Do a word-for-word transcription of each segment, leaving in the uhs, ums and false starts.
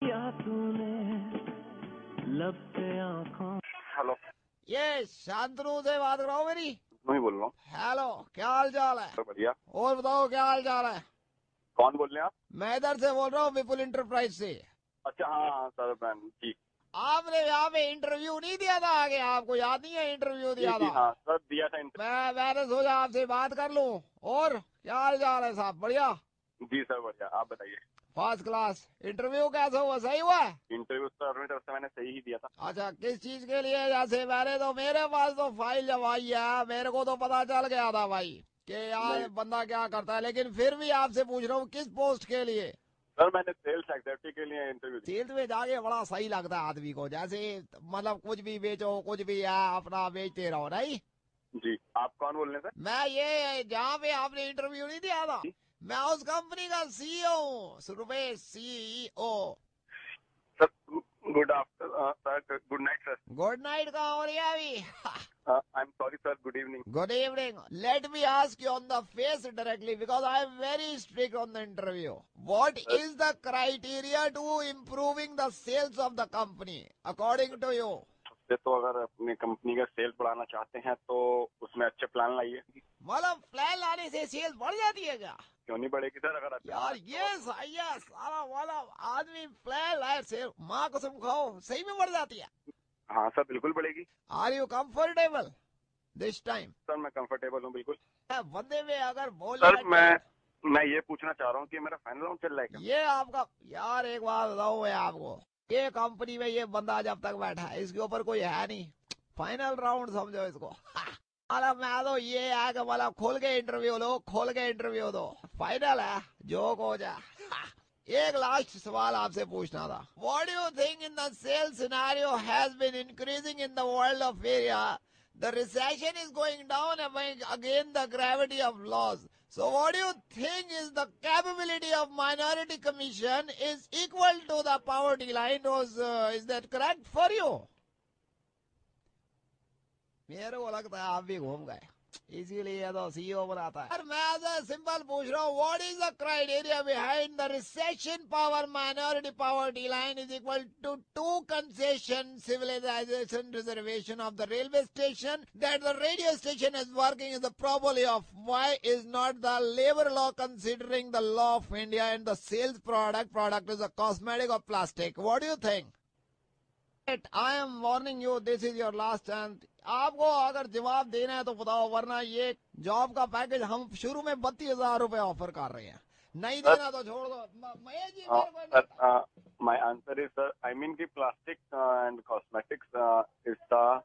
Hello, ये शांतनु से बात कर रहा हूँ मेरी। मैं ही बोल रहा हूँ। हेलो, क्या हाल चाल है? सर बढ़िया। और बताओ क्या हाल चाल है? कौन बोल रहे हैं आप? मैं इधर से बोल रहा हूँ, विपुल इंटरप्राइज से। अच्छा, हाँ हाँ सर, मैं ठीक। आपने यहाँ पे इंटरव्यू नहीं दिया था आगे? आपको याद नहीं है इंटरव्यू जी दिया जी था? हाँ सर, दिया था इंटर। मैं मैंने सोचा आपसे बात कर लूँ। और क्या हाल चाल है साहब? बढ़िया। जी सर बढ़िया, आप बताइए। First class. इंटरव्यू कैसा हुआ? सही हुआ? इंटरव्यू सर अपनी तरफ से मैंने सही ही दिया था। अच्छा, किस चीज के लिए? जैसे मैंने तो मेरे पास तो फाइल जब आई है, मेरे को तो पता चल गया था भाई कि यार नहीं बंदा क्या करता है, लेकिन फिर भी आपसे पूछ रहा हूँ किस पोस्ट के लिए? सर, मैंने सेल्स एग्जीक्यूटिव के लिए इंटरव्यू दिया। सेल्स में जाके बड़ा सही लगता है आदमी को, जैसे मतलब कुछ भी बेचो, कुछ भी है अपना बेचते रहो, नहीं? जी, आप कौन बोल रहे हैं मैं ये जहाँ पे आपने इंटरव्यू नहीं दिया था, सर? मैं उस कंपनी का सीईओ हूँ, Surbhesh CEO. Sir good after sir, good night sir. Good night का हो रही है अभी? I am sorry sir, good evening. Good evening. Let me ask you on the face directly because I am very strict on the interview. What sir is the criteria to improving the sales of the company according to you? सबसे तो अगर अपनी company का sales बढ़ाना चाहते हैं तो उसमें अच्छे प्लान लाइए। मतलब प्लान लाने से सेल्स बढ़ जाती है क्या? क्यों नहीं बढ़ेगी सर? अगर यार ये सही है सारा वाला। आदमी प्लान लाए सेल, माँ कसम खाओ सही में बढ़ जाती है। हाँ सर, बिल्कुल बढ़ेगी। Are you comfortable this time? Sir मैं कंफर्टेबल हूँ बिल्कुल। बंदे में अगर बोल सर मैं मैं ये पूछना चाह रहा हूँ कि मेरा फाइनल राउंड चल रहा है क्या? ये आपका यार एक बात बताऊं मैं आपको, ये कंपनी में ये बंदा जब तक बैठा है इसके ऊपर कोई है नहीं। फाइनल राउंड समझो इसको। मतलब मैं तो ये है कि मतलब खोल के इंटरव्यू लो, खोल के इंटरव्यू दो। फाइनल है जो हो जाए। एक लास्ट सवाल आपसे पूछना था। What do you think in the sale scenario has been increasing in the world of area? The recession is going down among again the gravity of laws. So what do you think is the capability of minority commission is equal to the poverty line? Was, uh, is that correct for you? मेरे को लगता है आप भी घूम गए, इसीलिए तो सीईओ बनाता है। मैं सिंपल पूछ रहा हूँ, what is the criteria behind the recession power minority poverty line is equal to to concession civilization reservation of the railway station that the radio station is working is the probably of why is not the labour law considering the law of India and the sales product product is a cosmetic of plastic? What do you think? I am warning you, this is your last chance. आपको अगर जवाब देना है तो बताओ, वरना ये job का पैकेज हम शुरू में बत्तीस हजार रूपए ऑफर कर रहे हैं, नहीं देना तो छोड़ दो। मैं जी मेरे को sir my answer is sir, I mean की plastic and cosmetics is the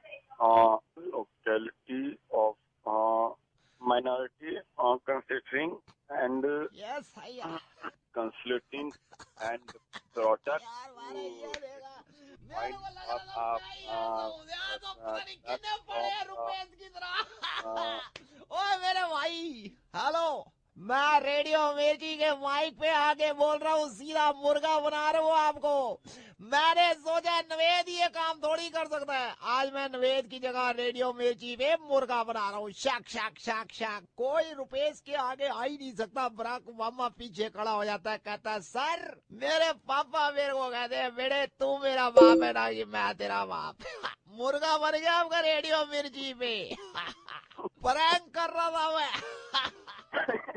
locality of minority uh, considering and yes भैया consulting and product यार मारे ये देगा, मेरे find को लग up रहा up था यार uh, तो यार तो uh, पता नहीं कितने पड़े हैं uh, रुपए की तरह। uh, ओए मेरे भाई, हेलो, मैं रेडियो मिर्ची के माइक पे आके बोल रहा हूँ, सीधा मुर्गा बना रहा हूँ आपको। मैंने सोचा नवेद ये काम थोड़ी कर सकता है, आज मैं नवेद की जगह रेडियो मिर्ची पे मुर्गा बना रहा हूँ। शक शक शक शक, कोई रुपेश के आगे आ ही नहीं सकता। बराक ओबामा पीछे खड़ा हो जाता है, कहता है सर मेरे पापा मेरे को कहते हैं बेटे तू मेरा बाप है ना कि मैं तेरा बाप। मुर्गा बन गया आपका रेडियो मिर्ची पे। प्रैंक कर रहा था मैं।